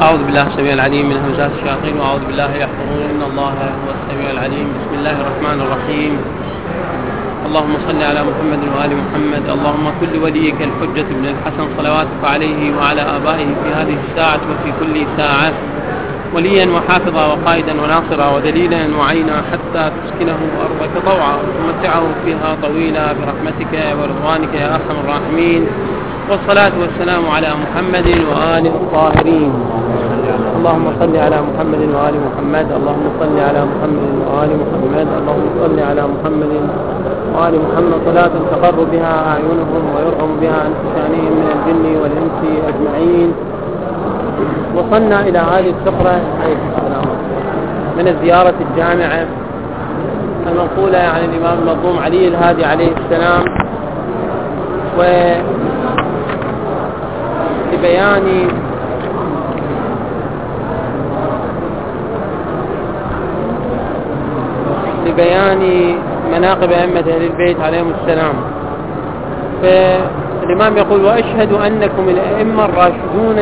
أعوذ بالله السميع العليم من همزات الشياطين وأعوذ بالله يحفظون إن الله هو السميع العليم. بسم الله الرحمن الرحيم. اللهم صل على محمد وآل محمد. اللهم كل وليك الحجة بن الحسن صلواتك عليه وعلى آبائه في هذه الساعة وفي كل ساعة وليا وحافظا وقائدا وناصرا ودليلا وعينا حتى تسكنه أرضك طوعا وتمتعه فيها طويلا برحمتك ورضوانك يا أرحم الراحمين. والصلاة والسلام على محمد وآله الطاهرين. اللهم صل على محمد وآل محمد. اللهم صل على محمد وآل محمد. اللهم صل على محمد وآل محمد صلاة تقر بها أعينهم ويرغم بها عن شأنهم من الجن والإنس أجمعين. وصلنا إلى هذه الفقرة من الزيارة الجامعة المنقولة عن الإمام المظلوم علي الهادي عليه السلام، لبيان مناقب أئمة أهل البيت عليهم السلام. فالإمام يقول: وأشهد أنكم الأئمة الراشدون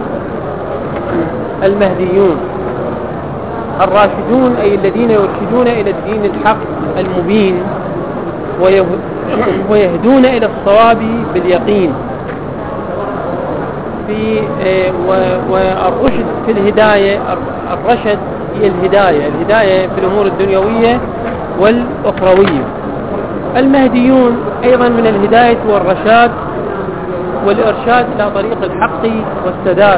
المهديون. الراشدون أي الذين يرشدون إلى الدين الحق المبين ويهدون إلى الصواب باليقين. والرشد في الهداية، الرشد هي الهداية في الأمور الدنيوية والأخروية. المهديون أيضا من الهداية والرشاد والإرشاد إلى طريق الحق والسداد،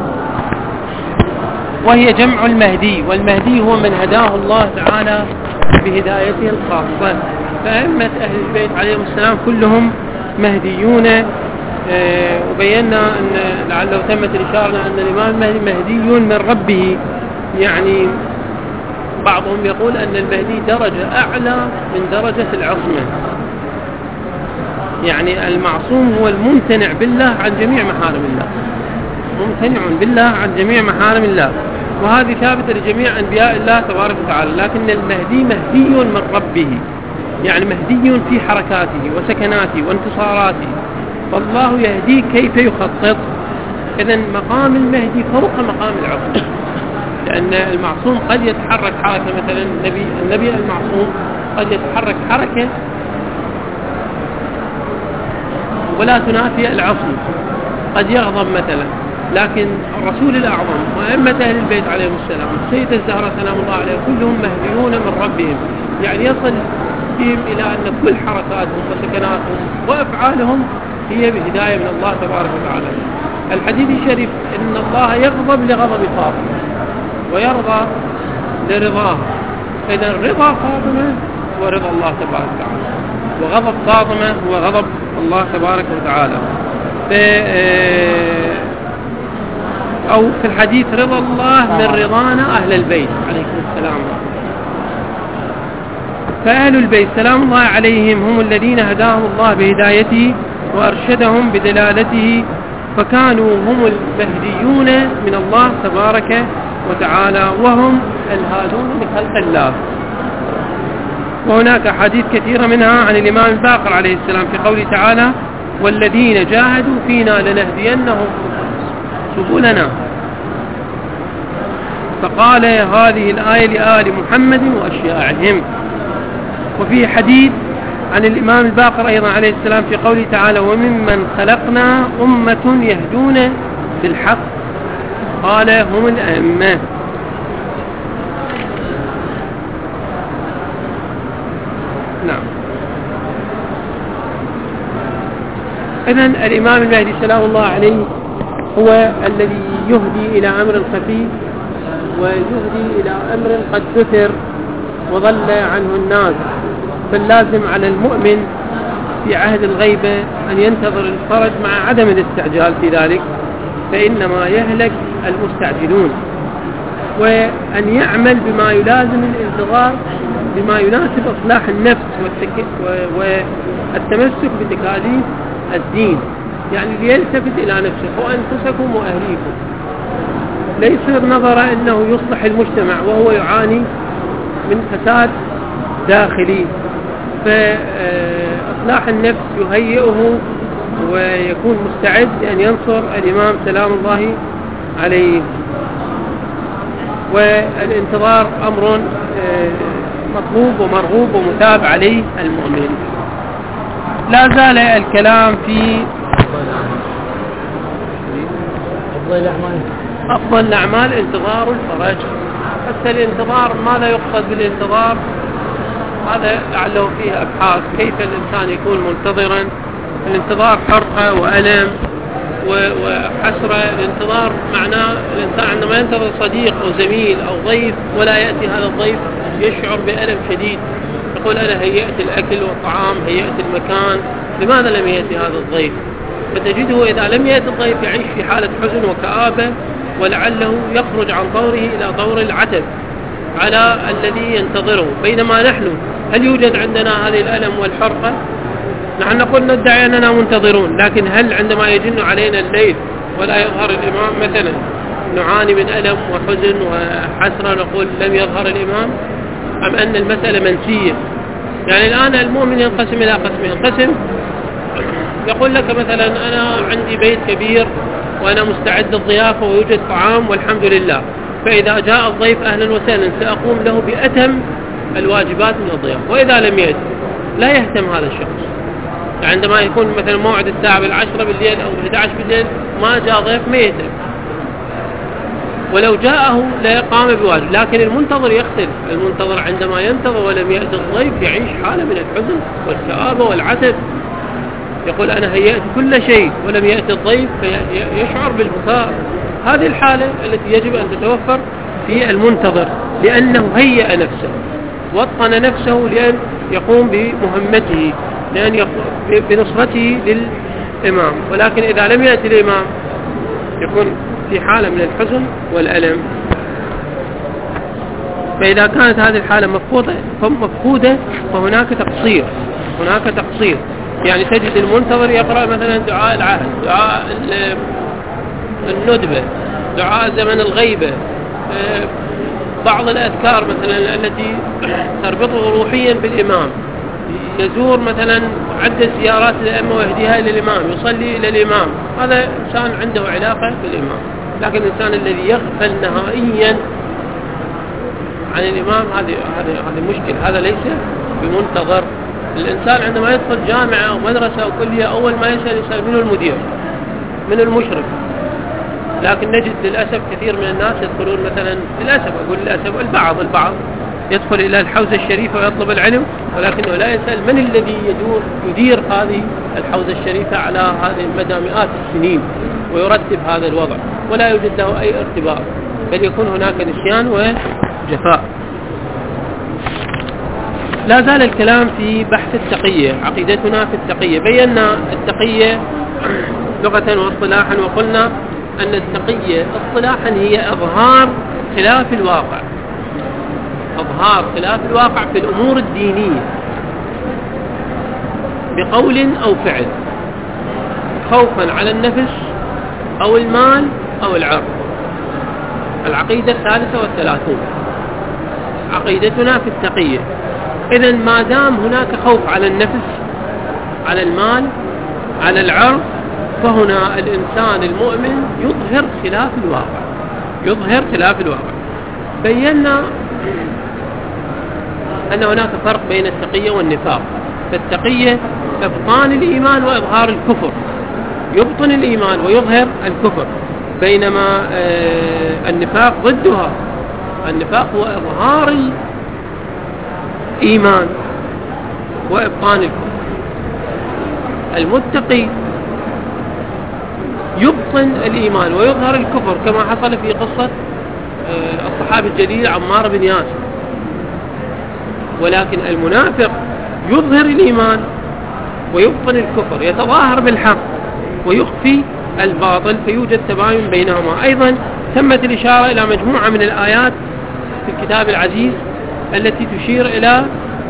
وهي جمع المهدي، والمهدي هو من هداه الله تعالى بهدايته الخاصة. فأئمة أهل البيت عليهم السلام كلهم مهديون. وبينا أن لعله تمت الإشارة أن الإمام المهدي مهدي من ربه، يعني بعضهم يقول أن المهدي درجة أعلى من درجة العصمة، يعني المعصوم هو الممتنع بالله عن جميع محارم الله، ممتنع بالله عن جميع محارم الله، وهذه ثابتة لجميع أنبياء الله تبارك وتعالى. لكن المهدي مهدي من ربه، يعني مهدي في حركاته وسكناته وانتصاراته، فالله يهديه كيف يخطط. إذن مقام المهدي فوق مقام العصمة، لأن المعصوم قد يتحرك حركة، مثلا النبي المعصوم قد يتحرك حركة ولا تنافي العصمة، قد يغضب مثلا. لكن الرسول الأعظم وأئمة أهل البيت عليهم السلام، السيدة الزهراء سلام الله عليها، كلهم مهديون من ربهم، يعني يصل بهم إلى أن كل حركاتهم وسكناتهم وأفعالهم هي بهداية من الله تبارك وتعالى. الحديث الشريف إن الله يغضب لغضب فاطمة ويرضى لرضاه. إذن رضا فاطمة ورضا الله تبارك وتعالى، وغضب فاطمة هو غضب الله تبارك وتعالى. أو في الحديث رضا الله من رضانا أهل البيت عليهم السلام. فأهل البيت سلام الله عليهم هم الذين هداهم الله بهدايته وأرشدهم بدلالته، فكانوا هم المهديون من الله تبارك وتعالى، وهم الهادون لخلق الله. وهناك حديث كثيرة منها عن الإمام الباقر عليه السلام في قوله تعالى: والذين جاهدوا فينا لنهدينهم سبلنا. فقال هذه الآية لآل محمد وأشياعهم. وفي حديث عن الإمام الباقر أيضا عليه السلام في قوله تعالى: وممن خلقنا أمة يهدون بالحق، قال هم الأئمة. نعم. إذن الإمام المهدي سلام الله عليه هو الذي يهدي إلى أمر خفي ويهدي إلى أمر قد كثر وضل عنه الناس. فاللازم على المؤمن في عهد الغيبة أن ينتظر الفرج مع عدم الاستعجال في ذلك، فإنما يهلك المستعجلون، وأن يعمل بما يلازم الانتظار، بما يناسب إصلاح النفس والتمسك بتكاليف الدين، يعني ليلتفت إلى نفسه وأنفسكم وأهليكم، ليس نظر أنه يصلح المجتمع وهو يعاني من فساد داخلي. فإصلاح النفس يهيئه ويكون مستعد أن ينصر الإمام سلام الله عليه. والانتظار أمر مطلوب ومرغوب ومتاب عليه المؤمن. لا زال الكلام في أفضل الأعمال انتظار الفرج. حتى الانتظار ماذا يقصد بالانتظار؟ هذا لعله فيه أبحاث. كيف الإنسان يكون منتظرا؟ الانتظار حرقة وألم وحسرة. الانتظار معناه الإنسان عندما ينتظر صديق أو زميل أو ضيف ولا يأتي هذا الضيف يشعر بألم شديد، يقول أنا هيأت الأكل والطعام، هيأت المكان، لماذا لم يأتي هذا الضيف؟ فتجده إذا لم يأتي الضيف يعيش في حالة حزن وكآبة، ولعله يخرج عن طوره إلى طور العتب على الذي ينتظره. بينما نحن هل يوجد عندنا هذه الألم والحرقة؟ نحن نقول ندعي أننا منتظرون، لكن هل عندما يجن علينا الليل ولا يظهر الإمام مثلا نعاني من ألم وحزن وحسرة نقول لم يظهر الإمام، أم أن المسألة منسية؟ يعني الآن المؤمن ينقسم إلى قسمين. قسم يقول لك مثلا أنا عندي بيت كبير وأنا مستعد للضيافة ويوجد طعام والحمد لله، فإذا جاء الضيف أهلا وسهلا سأقوم له بأتم الواجبات من الضيافة. وإذا لم يأتي لا يهتم هذا الشخص. عندما يكون مثلا موعد الساعة 10 بالليل أو 11 بالليل ما جاء ضيف ما يهتم، ولو جاءه لا يقام بواجب. لكن المنتظر يختلف. المنتظر عندما ينتظر ولم يأتي الضيف يعيش حالة من الحزن والكآبة والعتب، يقول أنا هيأت كل شيء ولم يأتي الضيف، فيشعر بالبكاء. هذه الحالة التي يجب أن تتوفر في المنتظر، لأنه هيأ نفسه وطن نفسه لأن يقوم بمهمته، لأن يقوم بنصرته للإمام. ولكن إذا لم يأتي الإمام يكون في حالة من الحزن والألم. فإذا كانت هذه الحالة مفقودة فهناك تقصير. يعني تجد المنتظر يقرأ مثلا دعاء العهد، دعاء الندبة، دعاء زمن الغيبة، بعض الأذكار مثلا التي تربطه روحيا بالإمام، يزور مثلا عدة زيارات للأئمة ويهديها إلى الإمام، يصلي إلى الإمام. هذا إنسان عنده علاقة بالإمام. لكن الإنسان الذي يغفل نهائيا عن الإمام هذا مشكل، هذا ليس بمنتظر. الإنسان عندما يدخل جامعة أو مدرسة أو كلية أول ما يسأل منه المدير، من المشرف. لكن نجد للأسف كثير من الناس يدخلون مثلا، للأسف البعض يدخل إلى الحوزة الشريفة ويطلب العلم، ولكنه لا يسأل من الذي يدير هذه الحوزة الشريفة على هذه المدى مئات السنين ويرتب هذا الوضع، ولا يوجد له أي ارتباط، بل يكون هناك نسيان وجفاء. لا زال الكلام في بحث التقية. عقيدتنا في التقية. بينا التقية لغة واصطلاحا، وقلنا أن التقية اصطلاحا هي إظهار خلاف الواقع، في الأمور الدينية بقول أو فعل، خوفا على النفس أو المال أو العرض. العقيدة 33 عقيدتنا في التقية. إذن ما دام هناك خوف على النفس، على المال، على العرض، فهنا الإنسان المؤمن يظهر خلاف الواقع. بينا أن هناك فرق بين التقية والنفاق. فالتقية إبطان الإيمان وإظهار الكفر، يبطن الإيمان ويظهر الكفر، بينما النفاق ضدها. النفاق هو إظهار الإيمان وإبطان الكفر. المتقي يبطن الإيمان ويظهر الكفر، كما حصل في قصة الصحابي الجليل عمار بن ياسر. ولكن المنافق يظهر الإيمان ويبطن الكفر، يتظاهر بالحق ويخفي الباطل، فيوجد تباين بينهما. أيضا تمت الإشارة إلى مجموعة من الآيات في الكتاب العزيز التي تشير إلى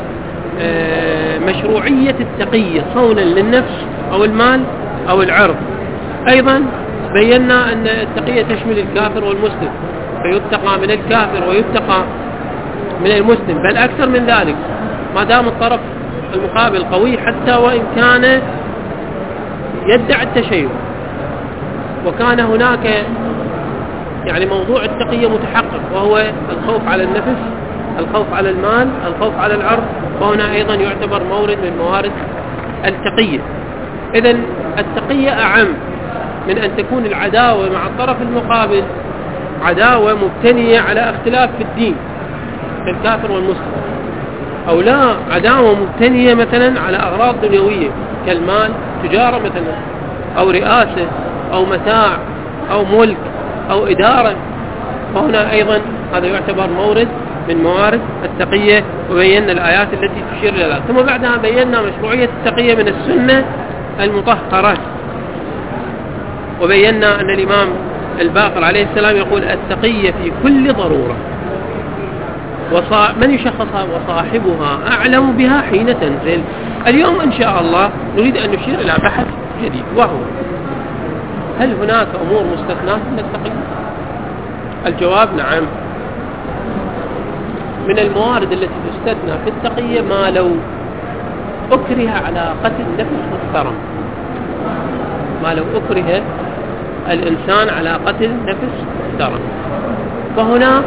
مشروعية التقية صونا للنفس أو المال أو العرض. أيضا بينا أن التقية تشمل الكافر والمسلم، فيتقى من الكافر ويتقى من المسلم، بل أكثر من ذلك ما دام الطرف المقابل قوي، حتى وإن كان يدعي التشيع وكان هناك يعني موضوع التقية متحقق، وهو الخوف على النفس، الخوف على المال، الخوف على العرض، وهنا أيضا يعتبر مورد من موارد التقية. إذن التقية أعم من أن تكون العداوة مع الطرف المقابل عداوة مبتنية على اختلاف في الدين كالكافر والمسلم، أو لا عداوة مبتنية مثلا على أغراض دنيوية كالمال، تجارة مثلا، أو رئاسة، أو متاع، أو ملك، أو إدارة. فهنا أيضا هذا يعتبر مورد من موارد التقية، وبينا الآيات التي تشير إلى ذلك. ثم بعدها بينا مشروعية التقية من السنة المطهرة، وبينا أن الإمام الباقر عليه السلام يقول التقية في كل ضرورة من يشخصها وصاحبها أعلم بها حين تنزل. اليوم إن شاء الله نريد أن نشير إلى بحث جديد، وهو هل هناك أمور مستثناة من التقية؟ الجواب نعم. من الموارد التي تستثنى في التقية ما لو أكره على قتل نفس محترم، ما لو أكره الإنسان على قتل نفس محترم، فهنا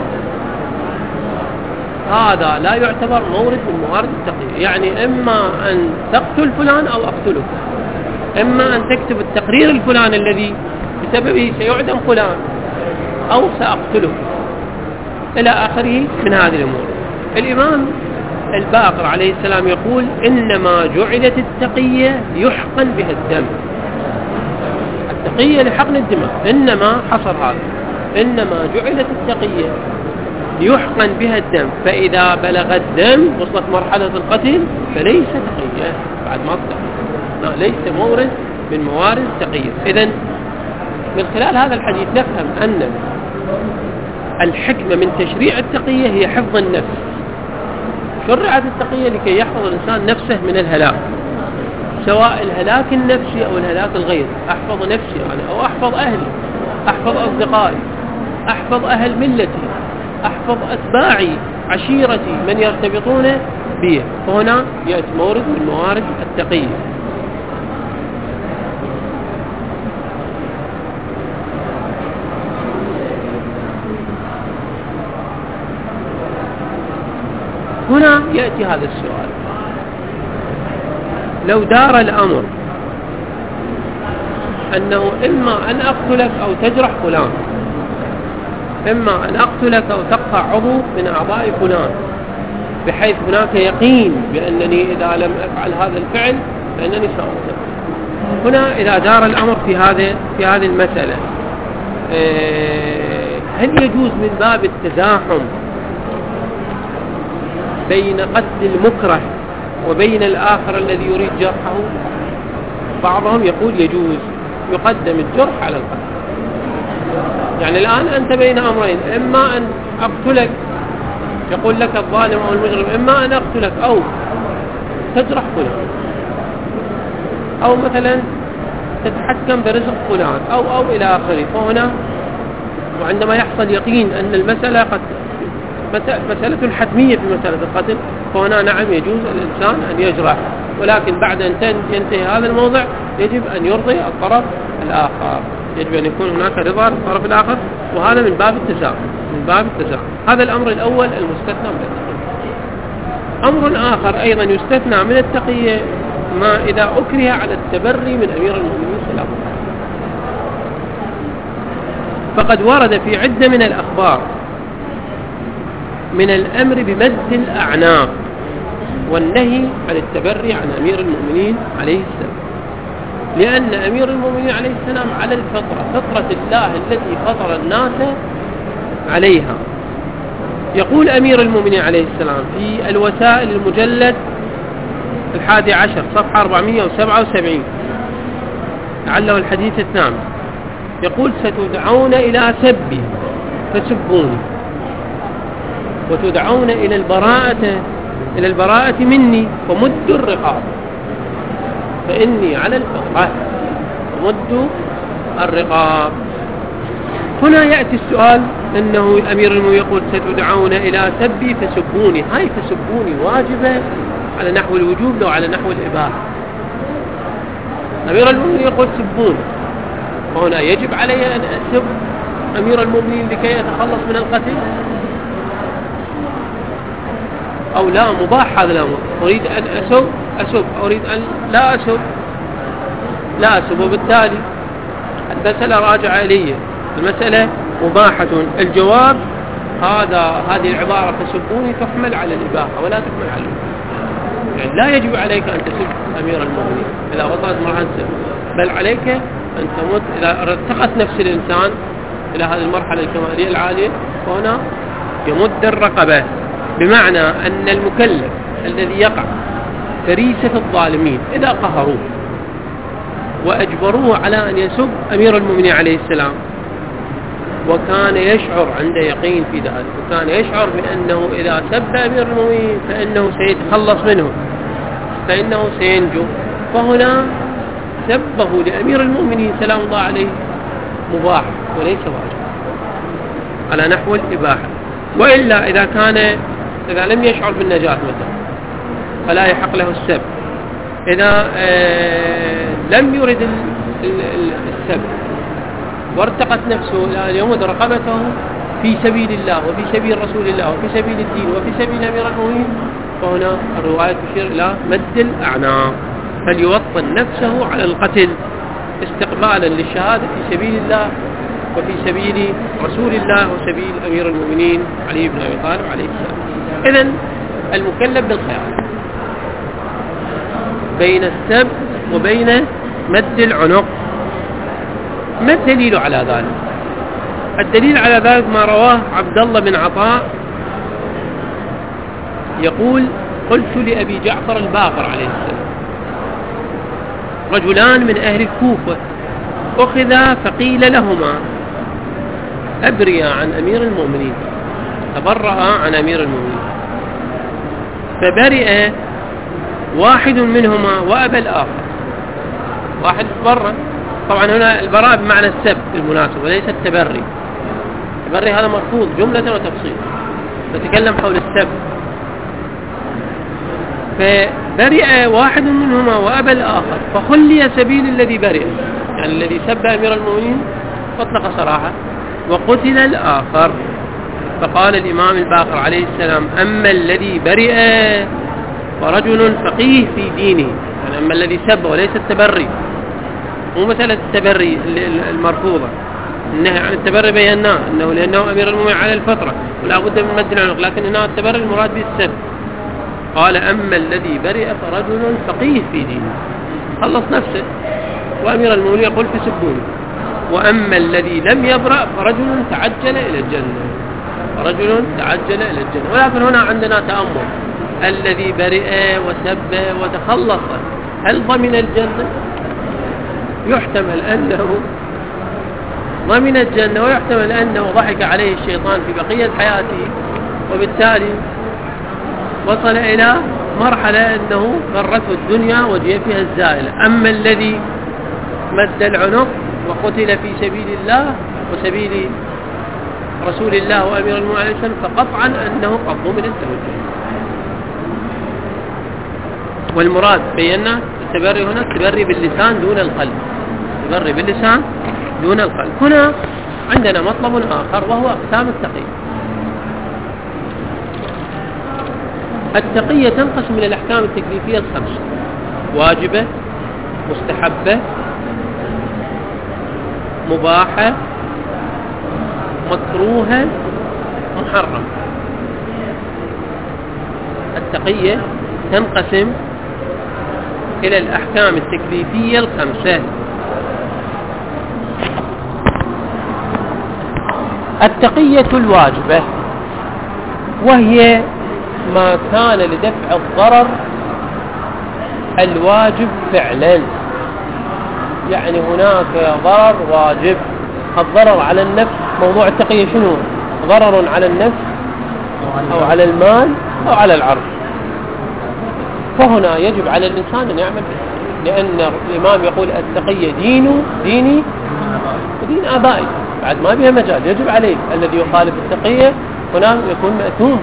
هذا لا يعتبر مورد من موارد التقية. يعني إما أن تقتل فلان أو أقتله، إما أن تكتب التقرير الفلان الذي بسببه سيعدم فلان، أو سأقتله، إلى آخره من هذه الأمور. الإمام الباقر عليه السلام يقول إنما جعلت التقية يحقن بها الدم. التقية لحقن الدماء، إنما حصر هذا، إنما جعلت التقية يحقن بها الدم، فإذا بلغ الدم وصلت مرحلة القتل فليس تقية بعد ما قتل، ليس مورد من موارد التقية. إذن من خلال هذا الحديث نفهم أن الحكمة من تشريع التقية هي حفظ النفس. شرعت التقية لكي يحفظ الإنسان نفسه من الهلاك، سواء الهلاك النفسي أو الهلاك الغيري. أحفظ نفسي أنا، أو أحفظ أهلي، أحفظ أصدقائي، أحفظ أهل ملتي، أحفظ أتباعي، عشيرتي، من يرتبطون بي. فهنا يأتي مورد من موارد التقية. هنا يأتي هذا السؤال: لو دار الأمر أنه إما أن أقتلك أو تجرح فلان، إما أن أقتلك أو تقطع عضو من أعضاء فلان، بحيث هناك يقين بأنني إذا لم أفعل هذا الفعل فإنني سأقتل. هنا إذا دار الأمر في هذه المسألة، هل يجوز من باب التزاحم بين قتل المكره وبين الآخر الذي يريد جرحه؟ بعضهم يقول يجوز، يقدم الجرح على القتل. يعني الآن أنت بين أمرين: إما أن أقتلك، يقول لك الظالم أو المجرم، إما أن أقتلك أو تجرح فلان، أو مثلا تتحكم برزق فلان، أو إلى آخره. فهنا وعندما يحصل يقين أن المسألة قد مسألة الحتمية في مسألة القتل، فهنا نعم يجوز الإنسان أن يجرح، ولكن بعد أن ينتهي هذا الموضع يجب أن يرضي الطرف الآخر، يجب أن يكون هناك رضا للطرف الآخر، وهذا من باب التزاحم. هذا الأمر الأول المستثنى من التقية. أمر آخر أيضا يستثنى من التقية ما إذا أكره على التبري من أمير المؤمنين سلام الله، فقد ورد في عدة من الأخبار من الأمر بمد الأعناق والنهي عن التبري عن أمير المؤمنين عليه السلام، لأن أمير المؤمنين عليه السلام على الفطرة، فطرة الله التي فطر الناس عليها. يقول أمير المؤمنين عليه السلام في الوسائل المجلد 11 صفحة 477، لعله الحديث الثامن، يقول: ستدعون إلى سبي فسبوني، وتدعون إلى البراءة مني فمدوا الرقاب، فإني على الفطرة فمدوا الرقاب. هنا يأتي السؤال أنه أمير المؤمنين يقول: ستدعون إلى سبي فسبوني، هاي فسبوني واجبة على نحو الوجوب لو على نحو الإباحة. أمير المؤمنين يقول سبوني، وهنا يجب علي أن أسب أمير المؤمنين لكي يتخلص من القتل؟ أو لا مباح هذا الأمر، أريد أن أسب، أريد أن لا أسب، وبالتالي المسألة راجعة إلي، المسألة مباحة. الجواب هذه العبارة تسبوني تحمل على الإباحة ولا تحمل على الإباحة. يعني لا يجب عليك أن تسب أمير المؤمنين إذا وصلت مرحلة السب، بل عليك أن تمد إذا ارتقت نفس الإنسان إلى هذه المرحلة الكمالية العالية، فهنا يمد الرقبة، بمعنى أن المكلف الذي يقع فريسة الظالمين إذا قهروه وأجبروه على أن يسب أمير المؤمنين عليه السلام، وكان يشعر عنده يقين في ذلك، وكان يشعر بأنه إذا سب أمير المؤمنين فإنه سيتخلص منه، فإنه سينجو، فهنا سبه لأمير المؤمنين سلام الله عليه مباح وليس واجب على نحو الإباحة. وإلا إذا لم يشعر بالنجاة مثلا فلا يحق له السب. إذا لم يرد السب وارتقت نفسه إلى أن يمد رقبته في سبيل الله وفي سبيل رسول الله وفي سبيل الدين وفي سبيل أمير المؤمنين، فهنا الرواية تشير إلى مد الأعناق، فليوطن نفسه على القتل استقبالا للشهادة في سبيل الله وفي سبيل رسول الله وسبيل أمير المؤمنين علي بن أبي طالب عليه السلام. إذن المكلف بالخيار بين السب وبين مد العنق. ما الدليل على ذلك؟ الدليل على ذلك ما رواه عبد الله بن عطاء يقول: قلت لأبي جعفر الباقر عليه السلام: رجلان من أهل الكوفة أخذا فقيل لهما: أبريا عن أمير المؤمنين، تبرأ عن أمير المؤمنين، فبرئ واحد منهما وأبى الآخر. واحد تبرأ، طبعا هنا البراء بمعنى السب بالمناسبة وليس التبري. التبري هذا مرفوض جملة وتفصيل، نتكلم حول السب. فبرئ واحد منهما وأبى الآخر، فخلي سبيل الذي برئ، يعني الذي سب أمير المؤمنين فاطلق سراحه، وقتل الآخر. فقال الإمام الباقر عليه السلام: أما الذي برئ فرجل فقيه في دينه، يعني أما الذي سب وليس التبري، مو مسألة التبري المرفوضة، النهي عن التبري بيناه أنه لأنه أمير المؤمنين على الفترة ولا بد من مد العنق، لكن هنا التبري المراد به السب. قال: أما الذي برئ فرجل فقيه في دينه، خلص نفسه، وأمير المؤمنين يقول فسبوني. وأما الذي لم يبرأ فرجل تعجل إلى الجنة، ولكن هنا عندنا تأمل: الذي برئ وسب وتخلص هل ضمن الجنة؟ يحتمل أنه ضمن الجنة، ويحتمل أنه ضحك عليه الشيطان في بقية حياته، وبالتالي وصل إلى مرحلة أنه غرته الدنيا وجاء فيها الزائلة. أما الذي مد العنق وقتل في سبيل الله وسبيل رسول الله وأمير المؤمنين عليه السلام فقطعا أنه قد ضمن التوجه. والمراد بينا التبري هنا التبري باللسان دون القلب، التبري باللسان دون القلب. هنا عندنا مطلب آخر وهو أقسام التقية. التقية تنقسم إلى الأحكام التكليفية الخمسة: واجبة، مستحبة، مباحة، مكروهة، محرم. التقية تنقسم إلى الأحكام التكليفية الخمسة. التقية الواجبة، وهي ما كان لدفع الضرر الواجب فعلا، يعني هناك ضرر واجب. الضرر على النفس، موضوع التقية شنو؟ ضرر على النفس أو على المال أو على العرض، فهنا يجب على الإنسان أن يعمل به، لأن الإمام يقول: التقية ديني ودين آبائي، بعد ما بها مجال، يجب عليه الذي يخالف التقية هنا يكون مأثوم،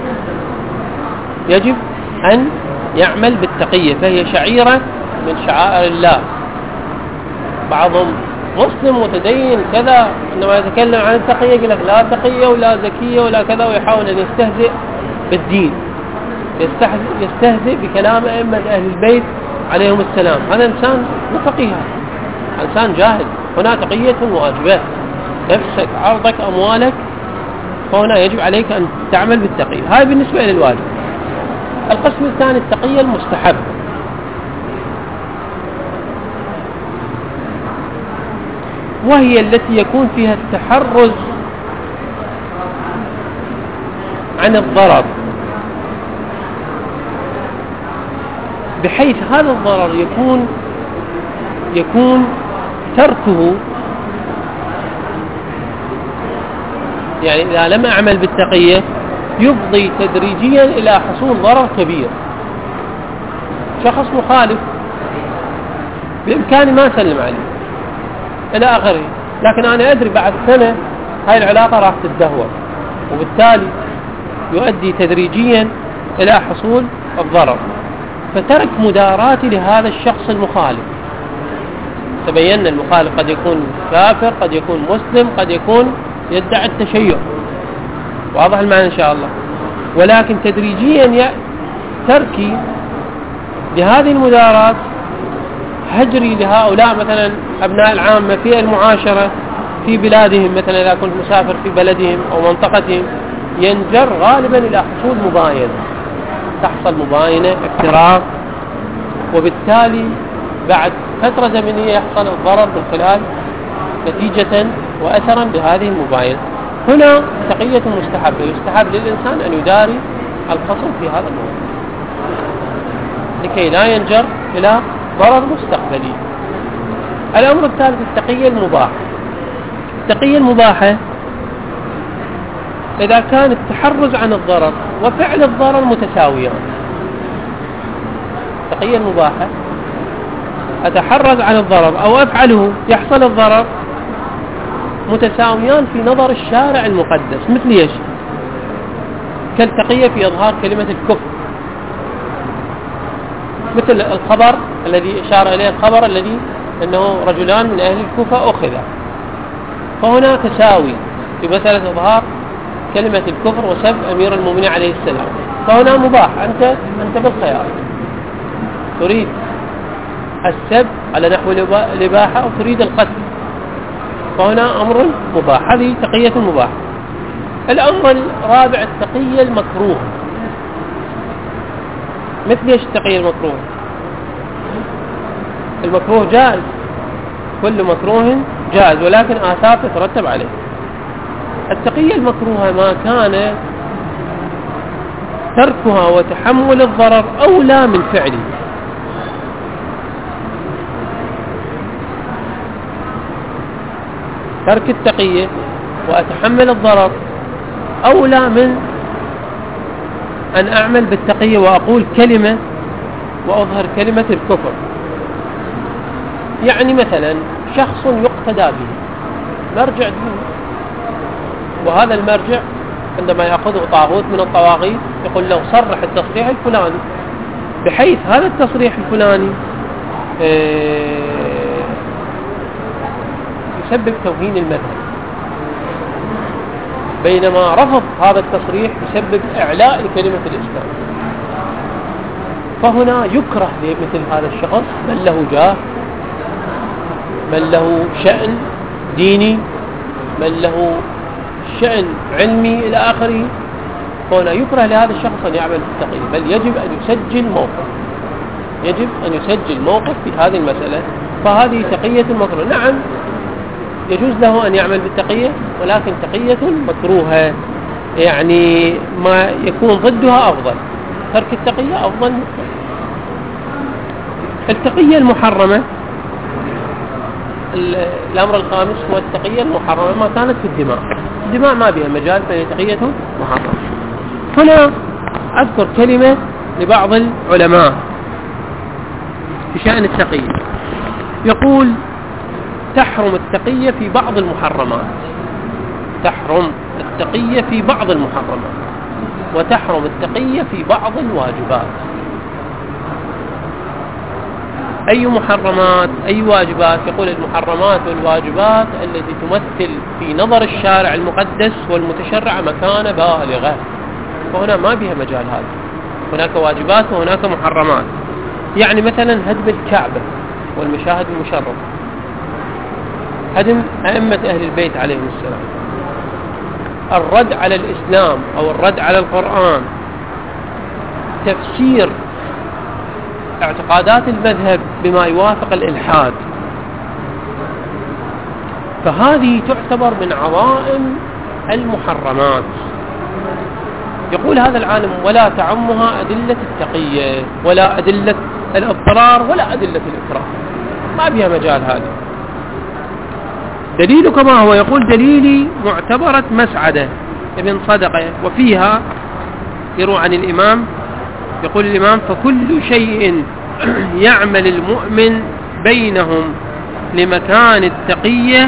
يجب أن يعمل بالتقية، فهي شعيرة من شعائر الله. بعضهم مسلم متدين كذا، إنما يتكلم عن التقية يقول لك لا تقية ولا زكية ولا كذا، ويحاول أن يستهزئ بالدين، يستهزئ بكلام أئمة أهل البيت عليهم السلام. هذا إنسان فقيه، إنسان جاهل. هنا تقية واجبة، نفسك، عرضك، أموالك، فهنا يجب عليك أن تعمل بالتقية. هاي بالنسبة للواجب. القسم الثاني التقية المستحب، وهي التي يكون فيها التحرز عن الضرر، بحيث هذا الضرر يكون تركه، يعني إذا لم أعمل بالتقية يفضي تدريجيا إلى حصول ضرر كبير. شخص مخالف بإمكاني ما أسلم عليه إلى آخره، لكن أنا أدري بعد سنة هاي العلاقة راح تتدهور، وبالتالي يؤدي تدريجيا إلى حصول الضرر، فترك مداراتي لهذا الشخص المخالف. تبين المخالف قد يكون كافر، قد يكون مسلم، قد يكون يدعي التشيع، واضح المعنى إن شاء الله. ولكن تدريجيا تركي لهذه المدارات، هجري لهؤلاء مثلا أبناء العامة في المعاشرة في بلادهم، مثلا إذا كنت مسافر في بلدهم أو منطقتهم، ينجر غالبا إلى حصول مباينة، تحصل مباينة، افتراق، وبالتالي بعد فترة زمنية يحصل الضرر من خلال نتيجة وأثرا بهذه المباينة. هنا تقية مستحبة، يستحب للإنسان أن يداري الخصم في هذا الموضوع لكي لا ينجر إلى ضرر مستقبلي. الأمر الثالث التقية المباحة. التقية المباحة إذا كان التحرز عن الضرر وفعل الضرر متساويان. التقية المباحة أتحرز عن الضرر أو أفعله يحصل الضرر متساويان في نظر الشارع المقدس. مثل ايش؟ كالتقية في إظهار كلمة الكفر، مثل الخبر الذي أشار إليه، الخبر الذي أنه رجلان من أهل الكوفة أخذ، فهنا تساوي في مسألة إظهار كلمة الكفر وسب أمير المؤمنين عليه السلام، فهنا مباح. أنت بالخيار، تريد السب على نحو الإباحة أو تريد القتل، فهنا أمر مباح. هذه تقية مباح. الأمر الرابع التقية المكروه. مثل ايش التقية المكروه؟ المكروه جائز، كل مكروه جائز، ولكن آثار تترتب عليه. التقية المكروهة ما كان تركها وتحمل الضرر أولى من فعله. ترك التقية وأتحمل الضرر أولى من أن أعمل بالتقية وأقول كلمة وأظهر كلمة الكفر. يعني مثلا شخص يقتدى به، مرجع ديني، وهذا المرجع عندما يأخذه طاغوت من الطواغيت يقول له صرح التصريح الفلاني، بحيث هذا التصريح الفلاني يسبب توهين المذهب، بينما رفض هذا التصريح يسبب إعلاء كلمة الإسلام. فهنا يكره لمثل هذا الشخص من له جاه، من له شأن ديني، من له شأن علمي إلى آخره، فهنا يكره لهذا الشخص أن يعمل بالتقية، بل يجب أن يسجل موقف، يجب أن يسجل موقف في هذه المسألة. فهذه تقية مكروه. نعم يجوز له أن يعمل بالتقية، ولكن تقية مكروهة، يعني ما يكون ضدها أفضل. ترك التقية أفضل من التقية المحرمة. الأمر الخامس هو التقية المحرمة ما كانت في الدماء. الدماء ما بها مجال، فهي تقية محرمة. هنا أذكر كلمة لبعض العلماء في شأن التقية. يقول تحرم التقية في بعض المحرمات، تحرم التقية في بعض المحرمات، وتحرم التقية في بعض الواجبات. أي محرمات أي واجبات؟ يقول المحرمات والواجبات التي تمثل في نظر الشارع المقدس والمتشرع مكانة بالغة، وهنا ما بها مجال هذا، هناك واجبات وهناك محرمات. يعني مثلا هدم الكعبة والمشاهد المشرفة، هدم أئمة أهل البيت عليهم السلام، الرد على الإسلام أو الرد على القرآن، تفسير اعتقادات المذهب بما يوافق الإلحاد، فهذه تعتبر من عظائم المحرمات. يقول هذا العالم: ولا تعمها أدلة التقية ولا أدلة الإضطرار ولا أدلة الإكراه، ما بها مجال هذا. دليل كما هو، يقول: دليلي معتبرة مسعدة ابن صدقة، وفيها يروى عن الإمام، يقول الإمام: فكل شيء يعمل المؤمن بينهم لمكان التقية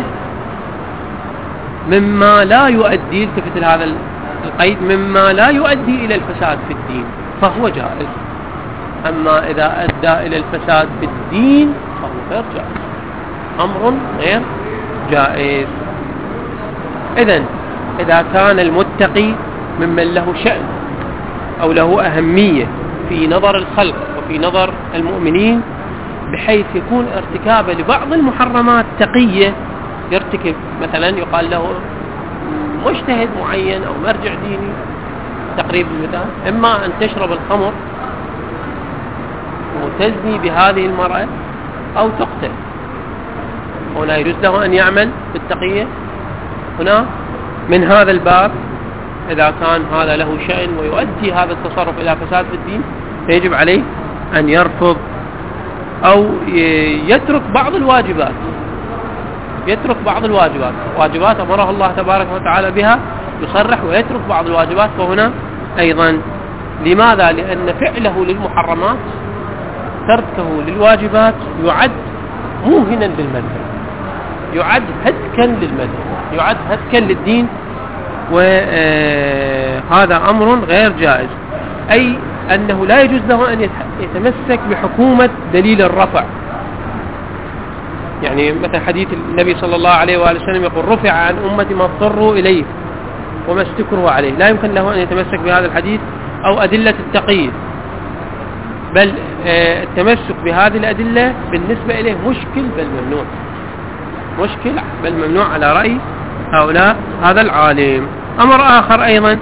مما لا يؤدي، التفت لهذا القيد، مما لا يؤدي إلى الفساد في الدين فهو جائز. أما إذا أدى إلى الفساد في الدين فهو غير جائز، أمر غير جائز. إذن إذا كان المتقي ممن له شأن أو له أهمية في نظر الخلق وفي نظر المؤمنين، بحيث يكون ارتكابه لبعض المحرمات تقية، يرتكب مثلا يقال له مجتهد معين أو مرجع ديني، تقريب المثال، إما أن تشرب الخمر وتزني بهذه المرأة أو تقتل، هنا يجوز له أن يعمل بالتقية. هنا من هذا الباب إذا كان هذا له شأن ويؤدي هذا التصرف إلى فساد في الدين فيجب عليه أن يرفض أو يترك بعض الواجبات، يترك بعض الواجبات، واجبات أمره الله تبارك وتعالى بها يصرح ويترك بعض الواجبات. فهنا أيضا لماذا؟ لأن فعله للمحرمات، تركه للواجبات يعد موهنا للمذهب، يعد هتكا للمذهب، يعد هتكا للدين، وهذا أمر غير جائز. أي أنه لا يجوز له أن يتمسك بحكومة دليل الرفع. يعني مثل حديث النبي صلى الله عليه وآله وسلم يقول: رفع عن أمتي ما اضطروا إليه وما استكروا عليه. لا يمكن له أن يتمسك بهذا الحديث أو أدلة التقييد، بل التمسك بهذه الأدلة بالنسبة إليه مشكل بل ممنوع، مشكل بل ممنوع على رأي هؤلاء هذا العالم. أمر آخر أيضا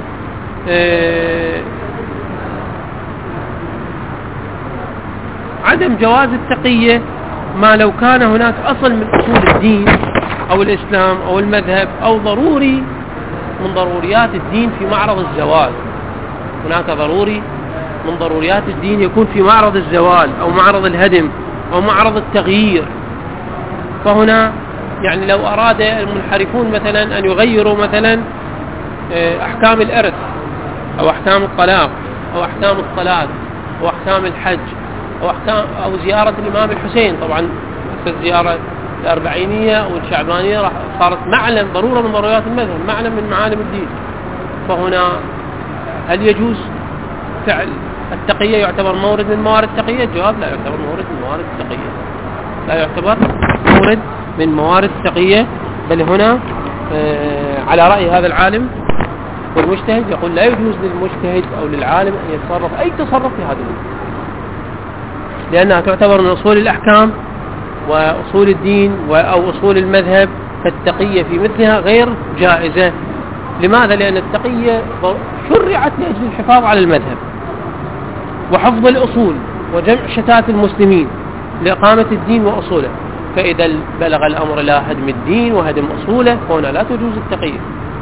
عدم جواز التقية ما لو كان هناك أصل من أصول الدين أو الإسلام أو المذهب أو ضروري من ضروريات الدين في معرض الزوال. هناك ضروري من ضروريات الدين يكون في معرض الزوال أو معرض الهدم أو معرض التغيير، فهنا يعني لو أراد المنحرفون مثلا أن يغيروا مثلا أحكام الإرث أو أحكام الطلاق أو أحكام الصلاة أو أحكام الحج أو زيارة الإمام الحسين، طبعا الزيارة الأربعينية أو الشعبانية صارت معلم، ضرورة من ضروريات المذهب، معلم من معالم الدين. فهنا هل يجوز فعل التقية؟ يعتبر مورد من موارد التقية؟ الجواب: لا يعتبر مورد من موارد التقية، لا يعتبر مورد من موارد التقية. بل هنا على رأي هذا العالم والمجتهد يقول: لا يجوز للمجتهد أو للعالم أن يتصرف أي تصرف في هذا الأمر، لأنها تعتبر من أصول الأحكام وأصول الدين أو أصول المذهب، فالتقية في مثلها غير جائزة. لماذا؟ لأن التقية شرعت لأجل الحفاظ على المذهب وحفظ الأصول وجمع شتات المسلمين لإقامة الدين وأصوله، فإذا بلغ الأمر لا هدم الدين وهدم أصوله فهنا لا تجوز التقية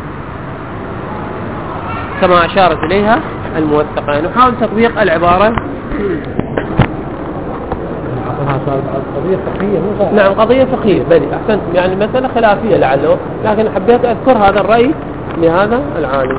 كما أشارت إليها الموثقة. نحاول تطبيق العبارة. قضية فقهية. نعم، قضية فقهية، بلي أحسنتم، يعني مسألة خلافية لعله، لكن حبيت أذكر هذا الرأي لهذا العالم.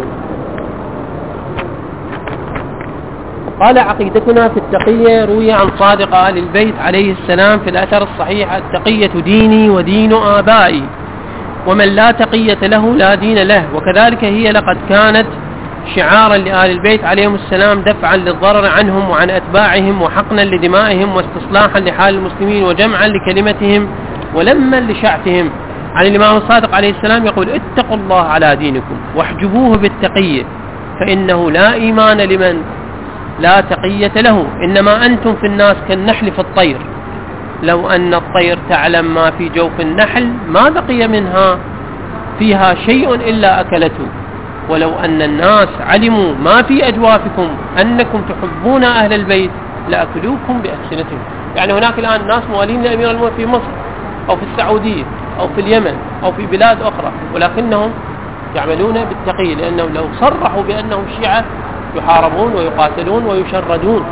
قال: عقيدتنا في التقية روي عن صادق آل البيت عليه السلام في الأثر الصحيح: التقية ديني ودين آبائي، ومن لا تقية له لا دين له، وكذلك هي لقد كانت شعارا لآل البيت عليهم السلام دفعا للضرر عنهم وعن أتباعهم وحقنا لدمائهم واستصلاحا لحال المسلمين وجمعا لكلمتهم ولما لشعثهم. عن الإمام الصادق عليه السلام يقول: اتقوا الله على دينكم واحجبوه بالتقية، فإنه لا إيمان لمن لا تقية له، إنما أنتم في الناس كالنحل في الطير، لو أن الطير تعلم ما في جوف النحل ما بقي منها فيها شيء إلا أكلته، ولو أن الناس علموا ما في أجوافكم أنكم تحبون أهل البيت لأكلوكم بألسنتهم. يعني هناك الآن ناس موالين لأمير المؤمنين في مصر أو في السعودية أو في اليمن أو في بلاد أخرى، ولكنهم يعملون بالتقية، لأنهم لو صرحوا بأنهم شيعة يحاربون ويقاتلون ويشردون.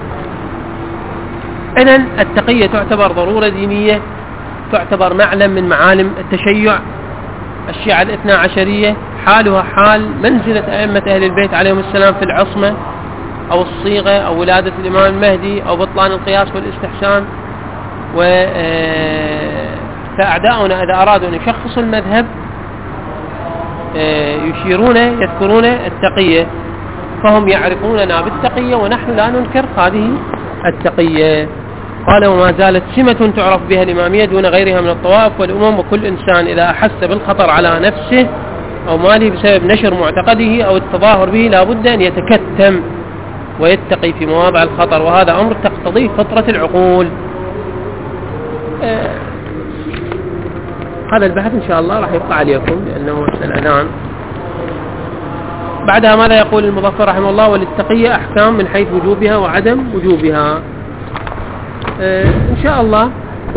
إذن التقية تعتبر ضرورة دينية، تعتبر معلم من معالم التشيع. الشيعة الاثنى عشرية حالها حال منزلة أئمة أهل البيت عليهم السلام في العصمة أو الصيغة أو ولادة الإمام المهدي أو بطلان القياس والاستحسان. فأعداؤنا إذا أرادوا أن يشخصوا المذهب يذكرون التقية، فهم يعرفوننا بالتقية ونحن لا ننكر هذه التقية. قال: وما زالت سمة تعرف بها الإمامية دون غيرها من الطوائف والأمم، وكل إنسان إذا أحس بالخطر على نفسه أو ماله بسبب نشر معتقده أو التظاهر به لا بد أن يتكتم ويتقي في مواضع الخطر، وهذا أمر تقتضيه فطرة العقول. هذا البحث إن شاء الله راح يبقى عليكم لأنه الأذان. بعدها ماذا يقول المظفر رحمه الله؟ وللتقية أحكام من حيث وجوبها وعدم وجوبها. إن شاء الله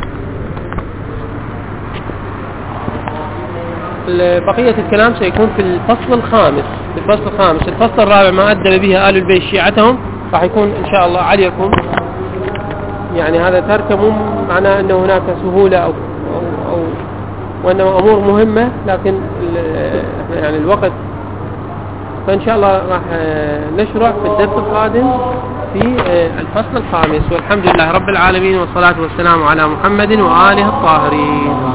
بقية الكلام سيكون في الفصل الخامس. الفصل الرابع ما أدب به آل البيت شيعتهم راح يكون إن شاء الله عليكم. يعني هذا ترك مو معناه أنه هناك سهولة أو وأنه أمور مهمة، لكن يعني الوقت. فإن شاء الله راح نشرع في الدرس القادم في الفصل الخامس. والحمد لله رب العالمين، والصلاة والسلام على محمد وآله الطاهرين.